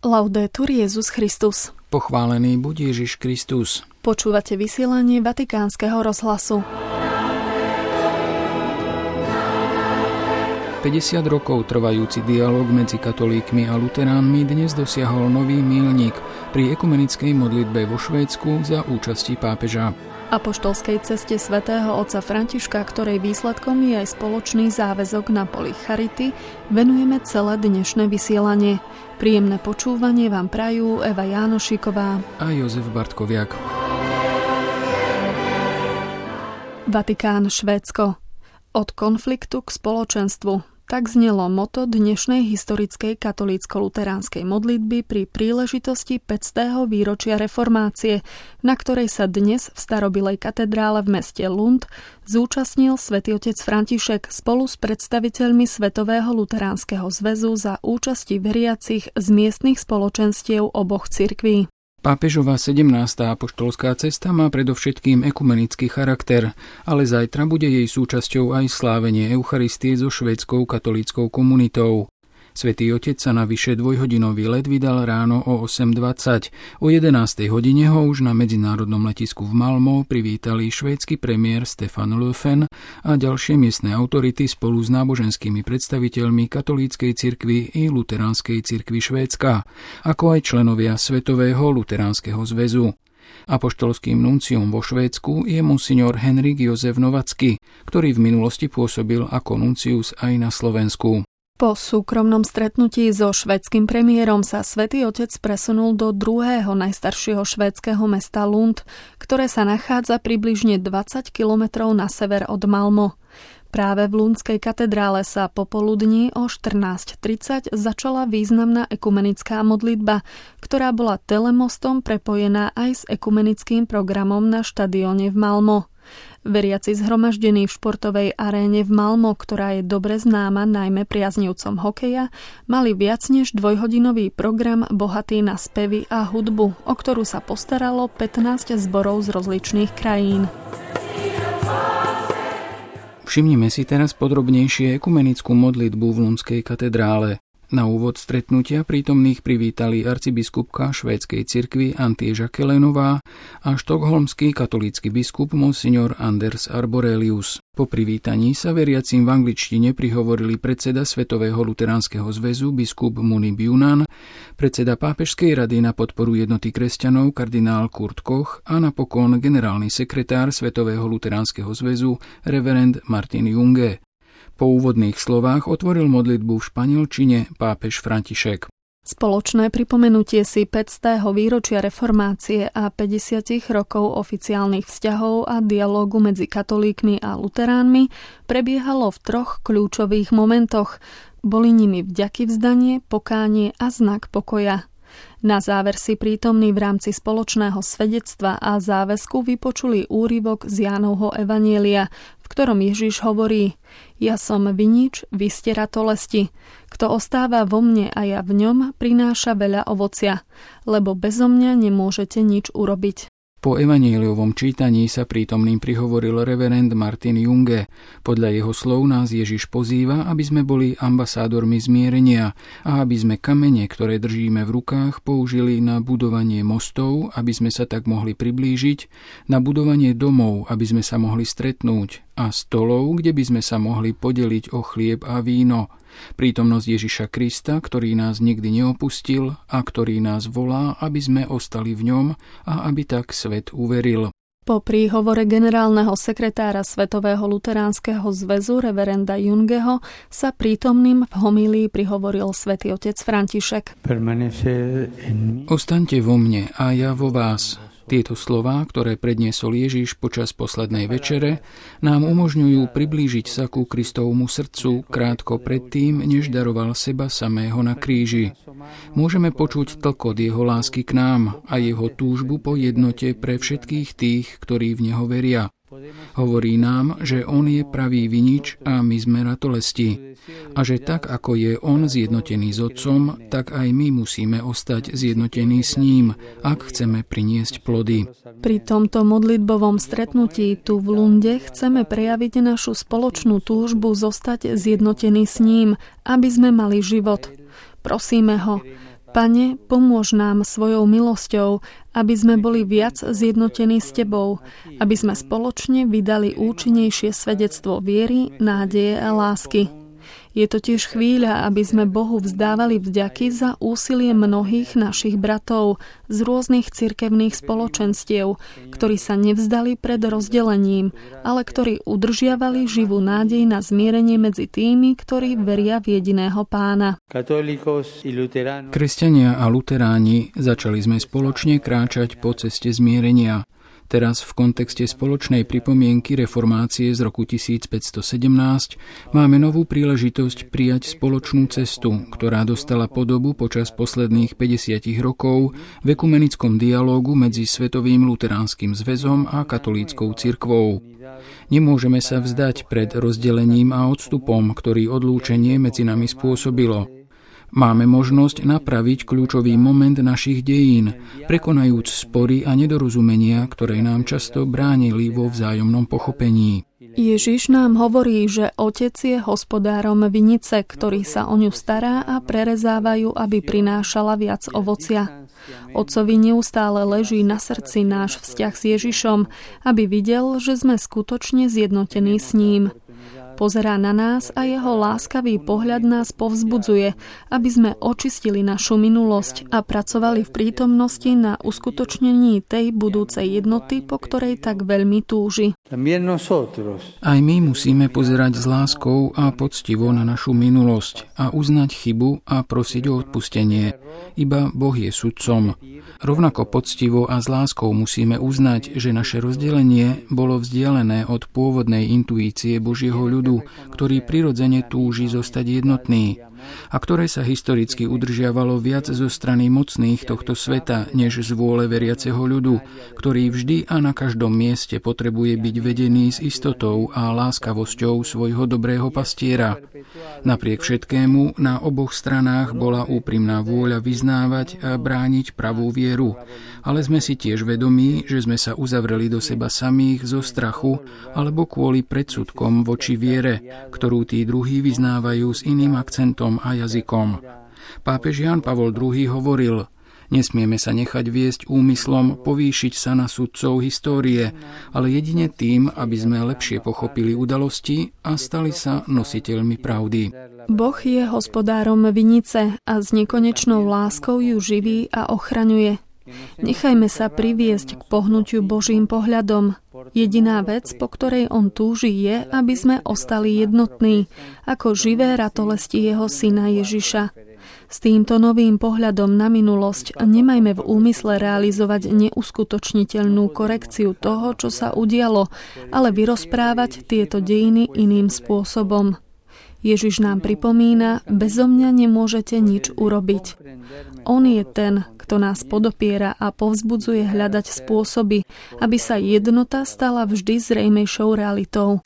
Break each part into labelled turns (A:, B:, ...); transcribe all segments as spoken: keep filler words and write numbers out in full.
A: Laudetur Jesus Christus.
B: Pochválený buď Ježiš Kristus.
A: Počúvate vysielanie Vatikánskeho rozhlasu.
B: päťdesiat rokov trvajúci dialóg medzi katolíkmi a luteránmi dnes dosiahol nový míľnik pri ekumenickej modlitbe vo Švédsku za účasti pápeža.
A: Apoštolskej ceste svätého otca Františka, ktorej výsledkom je aj spoločný záväzok na poli charity, venujeme celé dnešné vysielanie. Príjemné počúvanie vám prajú Eva Jánošíková
B: a Jozef Bartkoviak.
A: Vatikán, Švédsko. Od konfliktu k spoločenstvu. Tak znelo moto dnešnej historickej katolícko-luteránskej modlitby pri príležitosti päťstého výročia reformácie, na ktorej sa dnes v starobilej katedrále v meste Lund zúčastnil svätý otec František spolu s predstaviteľmi Svetového luteránskeho zväzu za účasti veriacich z miestnych spoločenstiev oboch cirkví.
B: Pápežová sedemnásta apoštolská cesta má predovšetkým ekumenický charakter, ale zajtra bude jej súčasťou aj slávenie Eucharistie so švédskou katolíckou komunitou. Svätý otec sa na vyše dvojhodinový let vydal ráno o osem dvadsať. O jedenástej hodine ho už na medzinárodnom letisku v Malmö privítali švédsky premiér Stefan Löfven a ďalšie miestne autority spolu s náboženskými predstaviteľmi katolíckej cirkvi i luteránskej cirkvi Švédska, ako aj členovia Svetového luteránskeho zväzu. Apoštolským nuncium vo Švédsku je monsignor Henrik Josef Novacký, ktorý v minulosti pôsobil ako nuncius aj na Slovensku.
A: Po súkromnom stretnutí so švédskym premiérom sa svätý otec presunul do druhého najstaršieho švédskeho mesta Lund, ktoré sa nachádza približne dvadsať kilometrov na sever od Malmö. Práve v Lundskej katedrále sa popoludní o štrnásť tridsať začala významná ekumenická modlitba, ktorá bola telemostom prepojená aj s ekumenickým programom na štadióne v Malmö. Veriaci zhromaždení v športovej aréne v Malmö, ktorá je dobre známa najmä priaznivcom hokeja, mali viac než dvojhodinový program bohatý na spevy a hudbu, o ktorú sa postaralo pätnásť zborov z rozličných krajín.
B: Všimnime si teraz podrobnejšie ekumenickú modlitbu v Lundskej katedrále. Na úvod stretnutia prítomných privítali arcibiskupka švédskej cirkvi Antieža Kelenová a štokholmský katolícky biskup monsignor Anders Arborelius. Po privítaní sa veriacim v angličtine prihovorili predseda Svetového luteránskeho zväzu biskup Muni Bunan, predseda Pápežskej rady na podporu jednoty kresťanov kardinál Kurt Koch a napokon generálny sekretár Svetového luteránskeho zväzu reverend Martin Junge. Po úvodných slovách otvoril modlitbu v španielčine pápež František.
A: Spoločné pripomenutie si päťstého výročia reformácie a päťdesiat rokov oficiálnych vzťahov a dialógu medzi katolíkmi a luteránmi prebiehalo v troch kľúčových momentoch. Boli nimi vďakyvzdanie, pokánie a znak pokoja. Na záver si prítomní v rámci spoločného svedectva a záväzku vypočuli úryvok z Jánovho evanjelia, v ktorom Ježiš hovorí: Ja som vinič, vy ste ratolesti. Kto ostáva vo mne a ja v ňom, prináša veľa ovocia, lebo bezo mňa nemôžete nič urobiť.
B: Po evanjeliovom čítaní sa prítomným prihovoril reverend Martin Junge. Podľa jeho slov nás Ježiš pozýva, aby sme boli ambasádormi zmierenia a aby sme kamene, ktoré držíme v rukách, použili na budovanie mostov, aby sme sa tak mohli priblížiť, na budovanie domov, aby sme sa mohli stretnúť, a stolov, kde by sme sa mohli podeliť o chlieb a víno. Prítomnosť Ježiša Krista, ktorý nás nikdy neopustil a ktorý nás volá, aby sme ostali v ňom a aby tak svet uveril.
A: Po príhovore generálneho sekretára Svetového luteránskeho zväzu reverenda Jungeho sa prítomným v homílii prihovoril svätý otec František.
B: Ostaňte vo mne a ja vo vás. Tieto slová, ktoré predniesol Ježiš počas poslednej večere, nám umožňujú priblížiť sa ku Kristovmu srdcu krátko predtým, než daroval seba samého na kríži. Môžeme počuť tlkot jeho lásky k nám a jeho túžbu po jednote pre všetkých tých, ktorí v neho veria. Hovorí nám, že on je pravý vinič a my sme ratolesti. A že tak, ako je on zjednotený s Otcom, tak aj my musíme ostať zjednotení s ním, ak chceme priniesť plody.
A: Pri tomto modlitbovom stretnutí tu v Lunde chceme prejaviť našu spoločnú túžbu zostať zjednotení s ním, aby sme mali život. Prosíme ho: Pane, pomôž nám svojou milosťou, aby sme boli viac zjednotení s Tebou, aby sme spoločne vydali účinnejšie svedectvo viery, nádeje a lásky. Je to tiež chvíľa, aby sme Bohu vzdávali vďaky za úsilie mnohých našich bratov z rôznych cirkevných spoločenstiev, ktorí sa nevzdali pred rozdelením, ale ktorí udržiavali živú nádej na zmierenie medzi tými, ktorí veria v jediného Pána.
B: Kresťania a luteráni začali sme spoločne kráčať po ceste zmierenia. Teraz v kontexte spoločnej pripomienky reformácie z roku tisícpäťstosedemnásť máme novú príležitosť prijať spoločnú cestu, ktorá dostala podobu počas posledných päťdesiat rokov v ekumenickom dialógu medzi Svetovým luteránskym zväzom a katolíckou cirkvou. Nemôžeme sa vzdať pred rozdelením a odstupom, ktorý odlúčenie medzi nami spôsobilo. Máme možnosť napraviť kľúčový moment našich dejín, prekonajúc spory a nedorozumenia, ktoré nám často bránili vo vzájomnom pochopení.
A: Ježiš nám hovorí, že Otec je hospodárom vinice, ktorý sa o ňu stará a prerezávajú, aby prinášala viac ovocia. Otcovi neustále leží na srdci náš vzťah s Ježišom, aby videl, že sme skutočne zjednotení s ním. Pozerá na nás a jeho láskavý pohľad nás povzbudzuje, aby sme očistili našu minulosť a pracovali v prítomnosti na uskutočnení tej budúcej jednoty, po ktorej tak veľmi túži.
B: Aj my musíme pozerať s láskou a poctivo na našu minulosť a uznať chybu a prosiť o odpustenie. Iba Boh je sudcom. Rovnako poctivo a s láskou musíme uznať, že naše rozdelenie bolo vzdialené od pôvodnej intuície Božieho ľudu, ktorý prirodzene túži zostať jednotný a ktoré sa historicky udržiavalo viac zo strany mocných tohto sveta, než z vôle veriaceho ľudu, ktorý vždy a na každom mieste potrebuje byť vedený s istotou a láskavosťou svojho dobrého pastiera. Napriek všetkému na oboch stranách bola úprimná vôľa vyznávať a brániť pravú vieru, ale sme si tiež vedomí, že sme sa uzavreli do seba samých zo strachu alebo kvôli predsudkom voči viere, ktorú tí druhí vyznávajú s iným akcentom a jazykom. Pápež Ján Pavol druhý. hovoril: nesmieme sa nechať viesť úmyslom povýšiť sa na sudcov histórie, ale jedine tým, aby sme lepšie pochopili udalosti a stali sa nositeľmi pravdy.
A: Boh je hospodárom vinice a s nekonečnou láskou ju živí a ochraňuje. Nechajme sa priviesť k pohnutiu Božím pohľadom. Jediná vec, po ktorej on túži, je, aby sme ostali jednotní, ako živé ratolesti jeho syna Ježiša. S týmto novým pohľadom na minulosť nemajme v úmysle realizovať neuskutočniteľnú korekciu toho, čo sa udialo, ale vyrozprávať tieto dejiny iným spôsobom. Ježiš nám pripomína, bezo mňa nemôžete nič urobiť. On je ten, kto nás podopiera a povzbudzuje hľadať spôsoby, aby sa jednota stala vždy zrejmejšou realitou.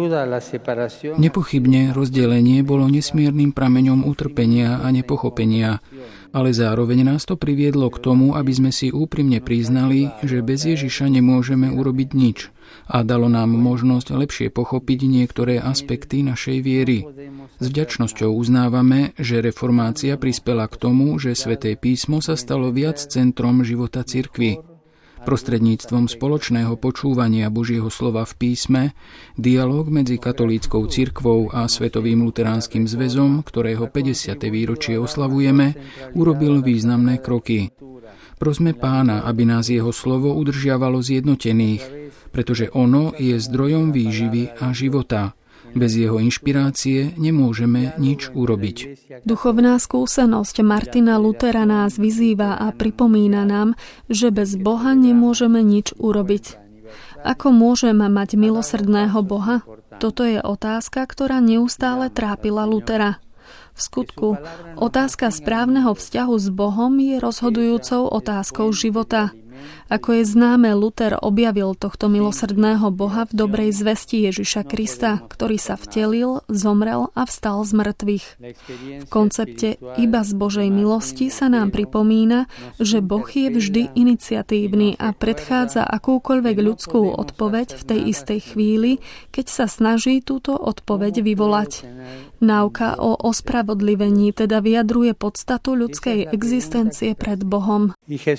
B: Nepochybne rozdelenie bolo nesmiernym prameňom utrpenia a nepochopenia, ale zároveň nás to priviedlo k tomu, aby sme si úprimne priznali, že bez Ježiša nemôžeme urobiť nič, a dalo nám možnosť lepšie pochopiť niektoré aspekty našej viery. S vďačnosťou uznávame, že reformácia prispela k tomu, že Sväté písmo sa stalo viac centrom života cirkvi. Prostredníctvom spoločného počúvania Božieho slova v písme, dialóg medzi katolíckou cirkvou a Svetovým luteránskym zväzom, ktorého päťdesiate výročie oslavujeme, urobil významné kroky. Prosme Pána, aby nás jeho slovo udržiavalo zjednotených, pretože ono je zdrojom výživy a života. Bez jeho inšpirácie nemôžeme nič urobiť.
A: Duchovná skúsenosť Martina Lutera nás vyzýva a pripomína nám, že bez Boha nemôžeme nič urobiť. Ako môžeme mať milosrdného Boha? Toto je otázka, ktorá neustále trápila Lutera. V skutku, otázka správneho vzťahu s Bohom je rozhodujúcou otázkou života. Ako je známe, Luther objavil tohto milosrdného Boha v dobrej zvesti Ježiša Krista, ktorý sa vtelil, zomrel a vstal z mŕtvych. V koncepte iba z Božej milosti sa nám pripomína, že Boh je vždy iniciatívny a predchádza akúkoľvek ľudskú odpoveď v tej istej chvíli, keď sa snaží túto odpoveď vyvolať. Náuka o ospravodlivení teda vyjadruje podstatu ľudskej existencie pred Bohom.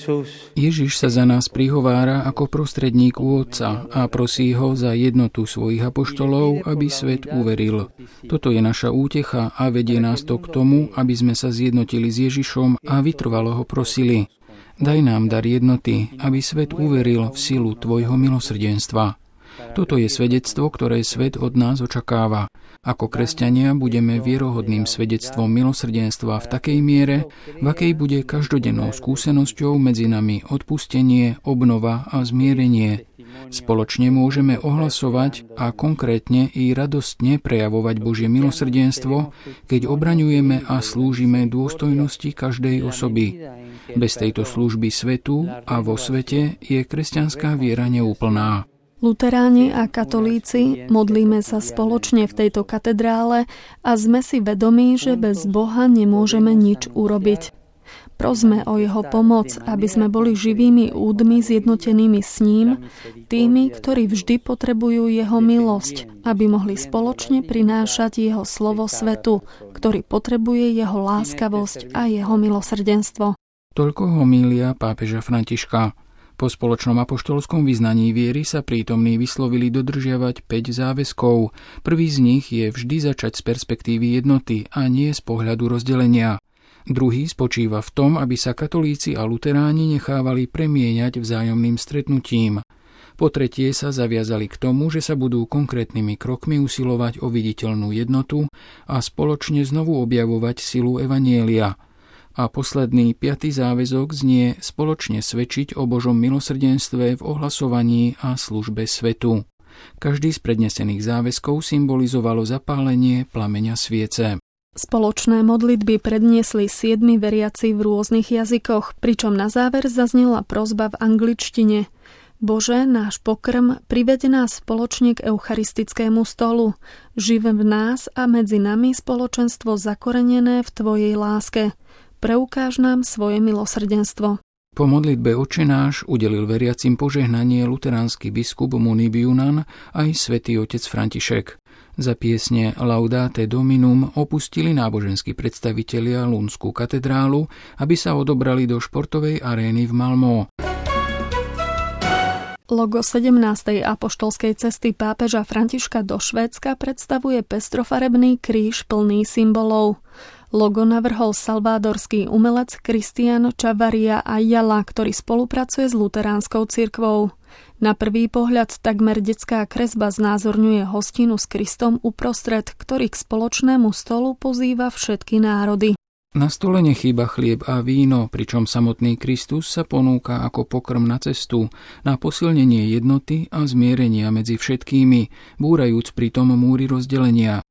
B: Ježiš sa za nás prihovára ako prostredník u Otca a prosí ho za jednotu svojich apoštolov, aby svet uveril. Toto je naša útecha a vedie nás to k tomu, aby sme sa zjednotili s Ježišom a vytrvalo ho prosili. Daj nám dar jednoty, aby svet uveril v silu tvojho milosrdenstva. Toto je svedectvo, ktoré svet od nás očakáva. Ako kresťania budeme vierohodným svedectvom milosrdenstva v takej miere, v akej bude každodennou skúsenosťou medzi nami odpustenie, obnova a zmierenie. Spoločne môžeme ohlasovať a konkrétne i radostne prejavovať Božie milosrdenstvo, keď obraňujeme a slúžime dôstojnosti každej osoby. Bez tejto služby svetu a vo svete je kresťanská viera neúplná.
A: Luteráni a katolíci modlíme sa spoločne v tejto katedrále a sme si vedomí, že bez Boha nemôžeme nič urobiť. Prosme o jeho pomoc, aby sme boli živými údmi zjednotenými s ním, tými, ktorí vždy potrebujú jeho milosť, aby mohli spoločne prinášať jeho slovo svetu, ktorý potrebuje jeho láskavosť a jeho milosrdenstvo.
B: Toľko homília pápeža Františka. Po spoločnom apoštolskom vyznaní viery sa prítomní vyslovili dodržiavať päť záväzkov. Prvý z nich je vždy začať z perspektívy jednoty a nie z pohľadu rozdelenia. Druhý spočíva v tom, aby sa katolíci a luteráni nechávali premieňať vzájomným stretnutím. Po tretie sa zaviazali k tomu, že sa budú konkrétnymi krokmi usilovať o viditeľnú jednotu a spoločne znovu objavovať silu evanjelia. A posledný, piaty záväzok znie spoločne svedčiť o Božom milosrdenstve v ohlasovaní a službe svetu. Každý z prednesených záväzkov symbolizovalo zapálenie plameňa sviece.
A: Spoločné modlitby predniesli siedmi veriaci v rôznych jazykoch, pričom na záver zaznela prosba v angličtine. Bože, náš pokrm, priveď nás spoločne k eucharistickému stolu. Živ v nás a medzi nami spoločenstvo zakorenené v Tvojej láske. Preukáž nám svoje milosrdenstvo.
B: Po modlitbe Otče náš udelil veriacim požehnanie luteránsky biskup Munibiunan aj svätý otec František. Za piesne Laudate Dominum opustili náboženskí predstavitelia Lundskú katedrálu, aby sa odobrali do športovej arény v Malmö.
A: Logo sedemnástej apoštolskej cesty pápeža Františka do Švédska predstavuje pestrofarebný kríž plný symbolov. Logo navrhol salvádorský umelec Cristian Chavarria Ayala, ktorý spolupracuje s luteránskou cirkvou. Na prvý pohľad takmer detská kresba znázorňuje hostinu s Kristom uprostred, ktorý k spoločnému stolu pozýva všetky národy.
B: Na stole nechýba chlieb a víno, pričom samotný Kristus sa ponúka ako pokrm na cestu, na posilnenie jednoty a zmierenia medzi všetkými, búrajúc pritom múry rozdelenia.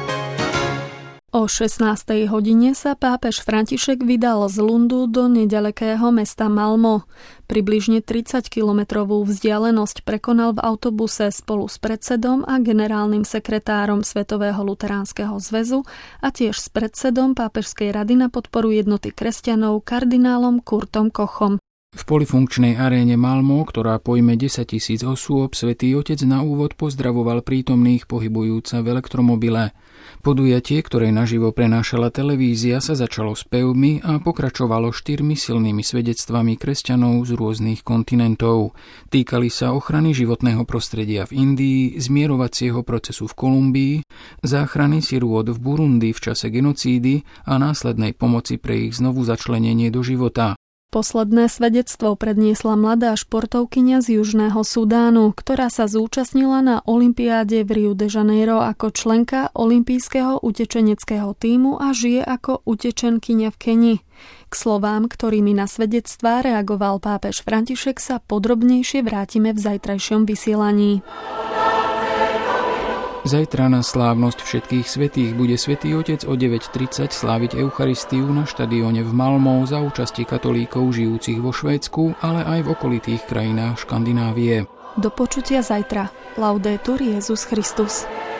A: O šestnástej hodine sa pápež František vydal z Lundu do neďalekého mesta Malmö. Približne tridsaťkilometrovú vzdialenosť prekonal v autobuse spolu s predsedom a generálnym sekretárom Svetového luteránskeho zväzu a tiež s predsedom Pápežskej rady na podporu jednoty kresťanov kardinálom Kurtom Kochom.
B: V polifunkčnej aréne Malmö, ktorá pojme desaťtisíc osôb, svätý otec na úvod pozdravoval prítomných pohybujúca v elektromobile. Podujatie, ktoré naživo prenášala televízia, sa začalo spevmi a pokračovalo štyrmi silnými svedectvami kresťanov z rôznych kontinentov. Týkali sa ochrany životného prostredia v Indii, zmierovacieho procesu v Kolumbii, záchrany sirôt v Burundi v čase genocídy a následnej pomoci pre ich znovu začlenenie do života.
A: Posledné svedectvo predniesla mladá športovkyňa z Južného Sudánu, ktorá sa zúčastnila na olympiáde v Rio de Janeiro ako členka olympijského utečeneckého tímu a žije ako utečenkyňa v Keni. K slovám, ktorými na svedectvá reagoval pápež František, sa podrobnejšie vrátime v zajtrajšom vysielaní.
B: Zajtra na slávnosť všetkých svätých bude Svätý Otec o deväť tridsať sláviť Eucharistiu na štadióne v Malmö za účasti katolíkov žijúcich vo Švédsku, ale aj v okolitých krajinách Škandinávie.
A: Do počutia zajtra. Laudetur Jesus Christus.